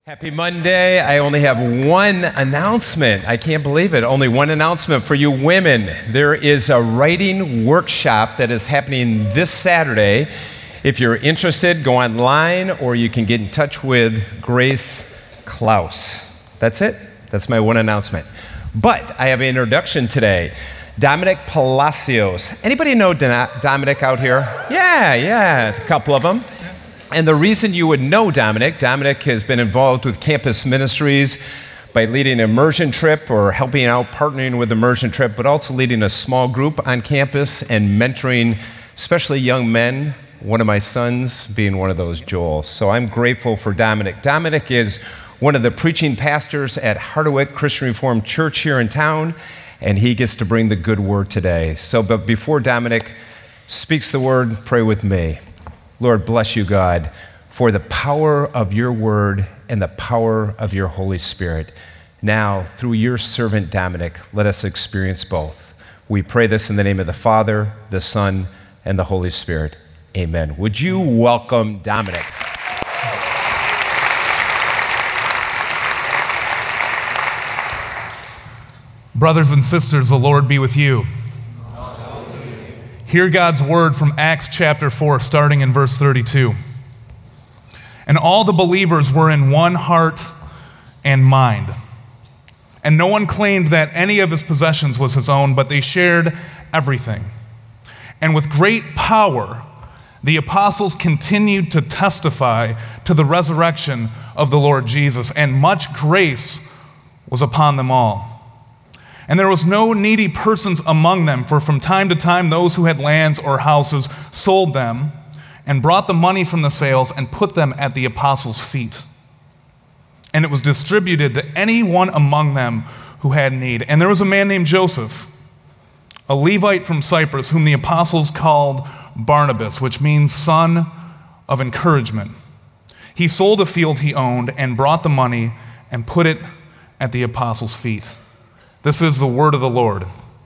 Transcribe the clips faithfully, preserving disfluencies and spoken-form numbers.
Happy Monday. I only have one announcement. I can't believe it. Only one announcement for you women. There is a writing workshop that is happening this Saturday. If you're interested, go online or you can get in touch with Grace Klaus. That's it. That's my one announcement. But I have an introduction today. Dominic Palacios. Anybody know Dominic out here? Yeah, yeah, a couple of them. And the reason you would know Dominic, Dominic has been involved with campus ministries by leading an immersion trip or helping out, partnering with immersion trip, but also leading a small group on campus and mentoring especially young men, one of my sons being one of those, Joel. So I'm grateful for Dominic. Dominic is one of the preaching pastors at Harderwyk Christian Reformed Church here in town, and he gets to bring the good word today. So, but before Dominic speaks the word, pray with me. Lord, bless you, God, for the power of your word and the power of your Holy Spirit. Now, through your servant Dominic, let us experience both. We pray this in the name of the Father, the Son, and the Holy Spirit. Amen. Would you welcome Dominic? Brothers and sisters, the Lord be with you. Hear God's word from Acts chapter four, starting in verse thirty-two. And all the believers were in one heart and mind. And no one claimed that any of his possessions was his own, but they shared everything. And with great power, the apostles continued to testify to the resurrection of the Lord Jesus, and much grace was upon them all. And there was no needy persons among them, for from time to time those who had lands or houses sold them and brought the money from the sales and put them at the apostles' feet. And it was distributed to any one among them who had need. And there was a man named Joseph, a Levite from Cyprus, whom the apostles called Barnabas, which means son of encouragement. He sold a field he owned and brought the money and put it at the apostles' feet. This is the word of the Lord.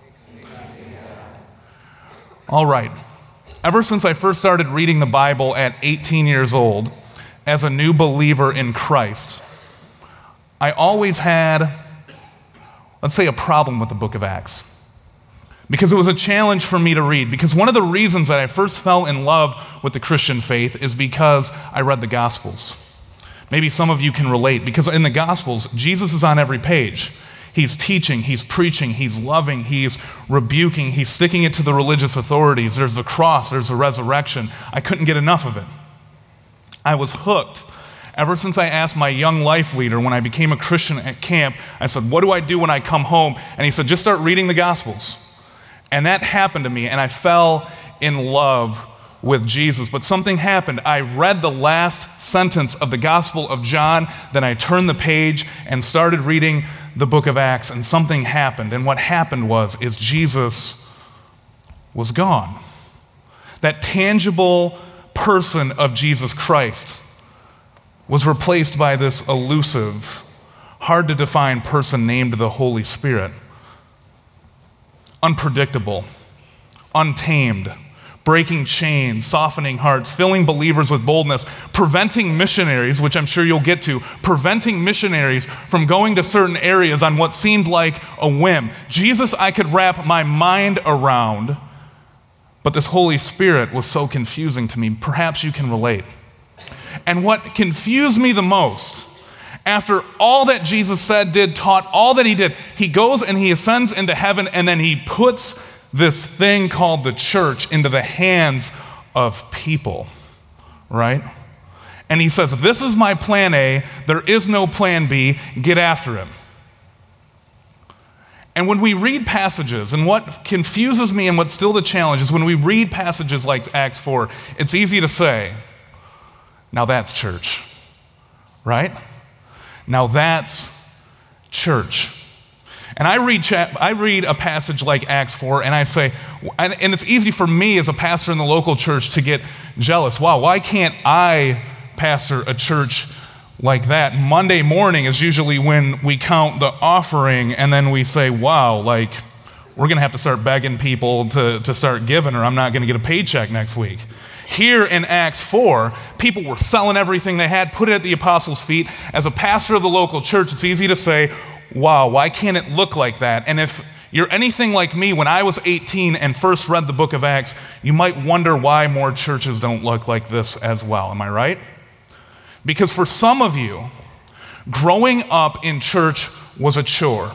All right. Ever since I first started reading the Bible at eighteen years old, as a new believer in Christ, I always had, let's say, a problem with the book of Acts. Because it was a challenge for me to read. Because one of the reasons that I first fell in love with the Christian faith is because I read the Gospels. Maybe some of you can relate, because in the Gospels, Jesus is on every page. He's teaching, he's preaching, he's loving, he's rebuking, he's sticking it to the religious authorities. There's the cross, there's the resurrection. I couldn't get enough of it. I was hooked. Ever since I asked my young life leader when I became a Christian at camp, I said, what do I do when I come home? And he said, just start reading the Gospels. And that happened to me, and I fell in love with Jesus. But something happened. I read the last sentence of the Gospel of John, then I turned the page and started reading the book of Acts, and something happened. And what happened was, is Jesus was gone. That tangible person of Jesus Christ was replaced by this elusive, hard to define person named the Holy Spirit. Unpredictable, untamed, breaking chains, softening hearts, filling believers with boldness, preventing missionaries, which I'm sure you'll get to, preventing missionaries from going to certain areas on what seemed like a whim. Jesus, I could wrap my mind around, but this Holy Spirit was so confusing to me. Perhaps you can relate. And what confused me the most, after all that Jesus said, did, taught, all that he did, he goes and he ascends into heaven, and then he puts this thing called the church into the hands of people, right? And he says, this is my plan A, there is no plan B, get after him. And when we read passages, and what confuses me and what's still the challenge is when we read passages like Acts four, it's easy to say, now that's church, right? Now that's church. And I read I read a passage like Acts four, and I say, and, and it's easy for me as a pastor in the local church to get jealous. Wow, why can't I pastor a church like that? Monday morning is usually when we count the offering, and then we say, wow, like, we're going to have to start begging people to, to start giving, or I'm not going to get a paycheck next week. Here in Acts four, people were selling everything they had, put it at the apostles' feet. As a pastor of the local church, it's easy to say, wow, why can't it look like that? And if you're anything like me, when I was eighteen and first read the book of Acts, you might wonder why more churches don't look like this as well. Am I right? Because for some of you, growing up in church was a chore,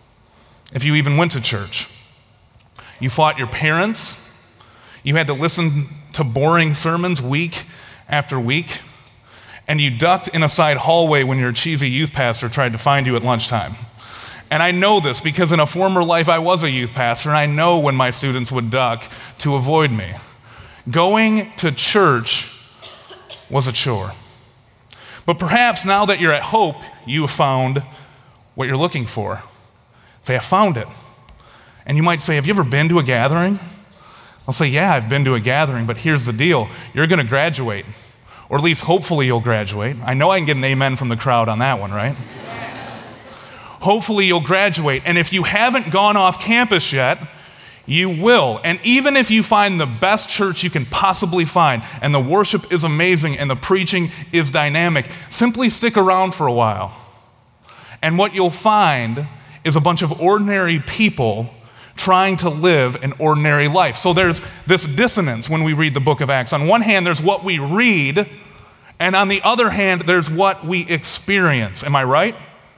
if you even went to church. You fought your parents. You had to listen to boring sermons week after week. And you ducked in a side hallway when your cheesy youth pastor tried to find you at lunchtime. And I know this because in a former life I was a youth pastor, and I know when my students would duck to avoid me. Going to church was a chore. But perhaps now that you're at Hope, you have found what you're looking for. Say, I found it. And you might say, have you ever been to a gathering? I'll say, yeah, I've been to a gathering, but here's the deal. You're going to graduate, or at least hopefully you'll graduate. I know I can get an amen from the crowd on that one, right? Hopefully you'll graduate. And if you haven't gone off campus yet, you will. And even if you find the best church you can possibly find, and the worship is amazing and the preaching is dynamic, simply stick around for a while. And what you'll find is a bunch of ordinary people trying to live an ordinary life. So there's this dissonance when we read the book of Acts. On one hand, there's what we read, and on the other hand, there's what we experience. Am I right?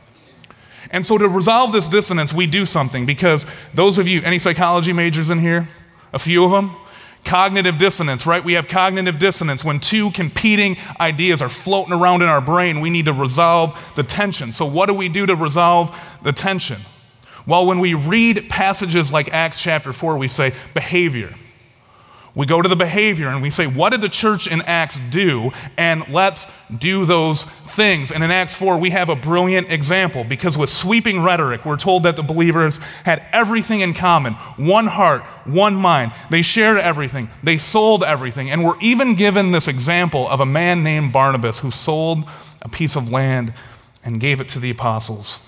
And so to resolve this dissonance, we do something, because those of you, any psychology majors in here? A few of them? Cognitive dissonance, right? We have cognitive dissonance. When two competing ideas are floating around in our brain, we need to resolve the tension. So what do we do to resolve the tension? Well, when we read passages like Acts chapter four, we say behavior. We go to the behavior and we say, what did the church in Acts do? And let's do those things. And in Acts four, we have a brilliant example, because with sweeping rhetoric, we're told that the believers had everything in common. One heart, one mind. They shared everything. They sold everything. And we're even given this example of a man named Barnabas who sold a piece of land and gave it to the apostles.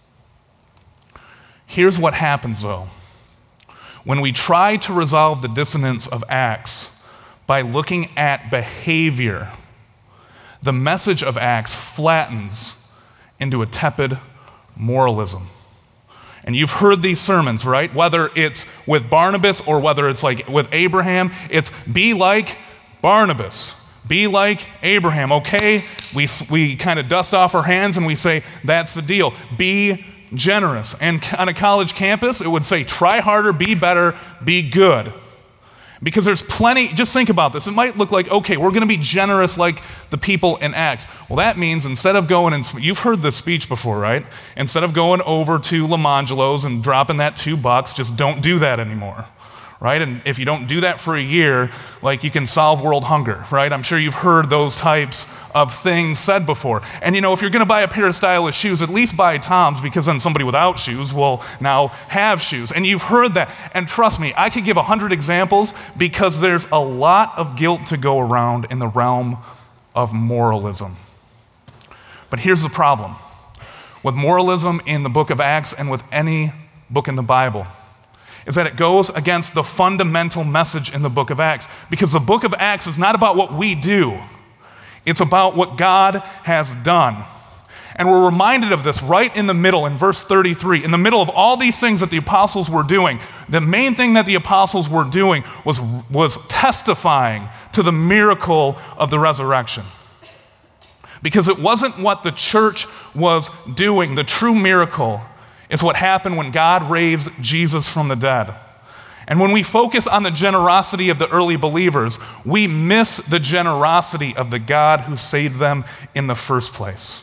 Here's what happens, though. When we try to resolve the dissonance of Acts by looking at behavior, the message of Acts flattens into a tepid moralism. And you've heard these sermons, right? Whether it's with Barnabas or whether it's like with Abraham, it's be like Barnabas, be like Abraham. Okay, we, we kind of dust off our hands and we say, that's the deal. Be generous. And on a college campus, it would say, try harder, be better, be good. Because there's plenty, just think about this. It might look like, okay, we're going to be generous like the people in Acts. Well, that means instead of going and, you've heard this speech before, right? Instead of going over to Lamangelo's and dropping that two bucks, just don't do that anymore, right? And if you don't do that for a year, like you can solve world hunger, right? I'm sure you've heard those types of things said before. And you know, if you're going to buy a pair of stylish shoes, at least buy Tom's, because then somebody without shoes will now have shoes. And you've heard that. And trust me, I could give a hundred examples, because there's a lot of guilt to go around in the realm of moralism. But here's the problem with moralism in the book of Acts and with any book in the Bible, is that it goes against the fundamental message in the book of Acts. Because the book of Acts is not about what we do. It's about what God has done. And we're reminded of this right in the middle, in verse thirty-three. In the middle of all these things that the apostles were doing, the main thing that the apostles were doing was, was testifying to the miracle of the resurrection. Because it wasn't what the church was doing. The true miracle is what happened when God raised Jesus from the dead. And when we focus on the generosity of the early believers, we miss the generosity of the God who saved them in the first place.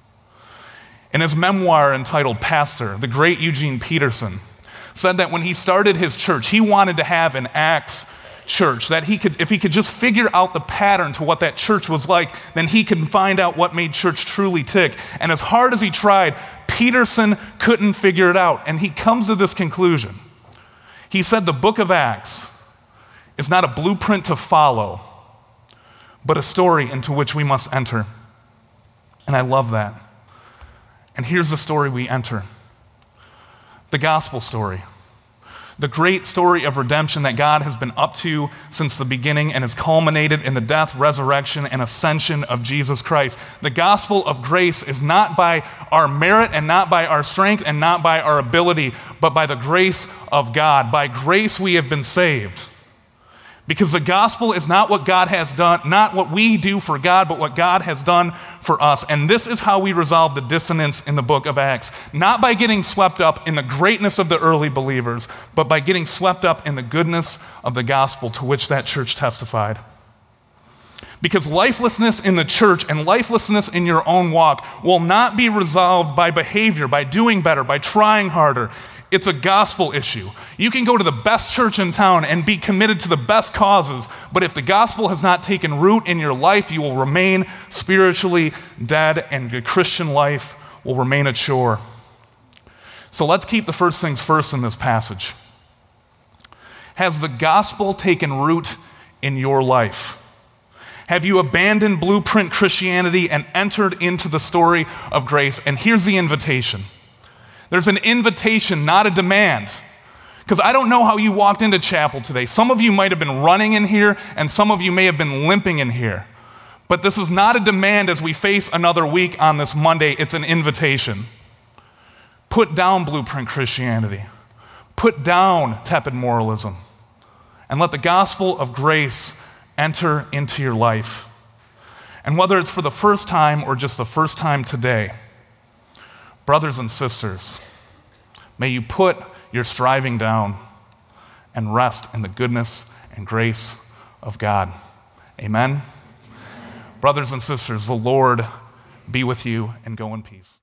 In his memoir entitled Pastor, the great Eugene Peterson said that when he started his church, he wanted to have an Acts church, that he could, if he could just figure out the pattern to what that church was like, then he could find out what made church truly tick. And as hard as he tried, Peterson couldn't figure it out. And he comes to this conclusion. He said the book of Acts is not a blueprint to follow, but a story into which we must enter. And I love that. And here's the story we enter. The gospel story. The great story of redemption that God has been up to since the beginning and has culminated in the death, resurrection, and ascension of Jesus Christ. The gospel of grace is not by our merit and not by our strength and not by our ability, but by the grace of God. By grace we have been saved. Because the gospel is not what God has done, not what we do for God, but what God has done for us. And this is how we resolve the dissonance in the book of Acts. Not by getting swept up in the greatness of the early believers, but by getting swept up in the goodness of the gospel to which that church testified. Because lifelessness in the church and lifelessness in your own walk will not be resolved by behavior, by doing better, by trying harder. It's a gospel issue. You can go to the best church in town and be committed to the best causes, but if the gospel has not taken root in your life, you will remain spiritually dead and your Christian life will remain a chore. So let's keep the first things first in this passage. Has the gospel taken root in your life? Have you abandoned blueprint Christianity and entered into the story of grace? And here's the invitation. There's an invitation, not a demand. Because I don't know how you walked into chapel today. Some of you might have been running in here, and some of you may have been limping in here. But this is not a demand as we face another week on this Monday. It's an invitation. Put down blueprint Christianity. Put down tepid moralism. And let the gospel of grace enter into your life. And whether it's for the first time or just the first time today, brothers and sisters, may you put your striving down and rest in the goodness and grace of God. Amen? Brothers and sisters, the Lord be with you and go in peace.